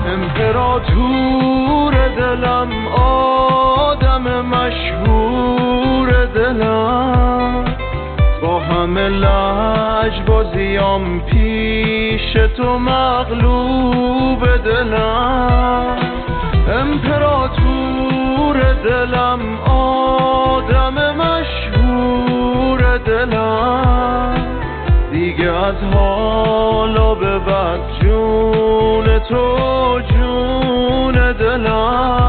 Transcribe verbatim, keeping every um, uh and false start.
امپراتور دلم، آدم مشهور دلم، با همه لجبازیام پیش تو مغلوب دلم. امپراتور دلم، آدم مشهور دلم، دیگه از حالا به بعد جون تو جون دلم.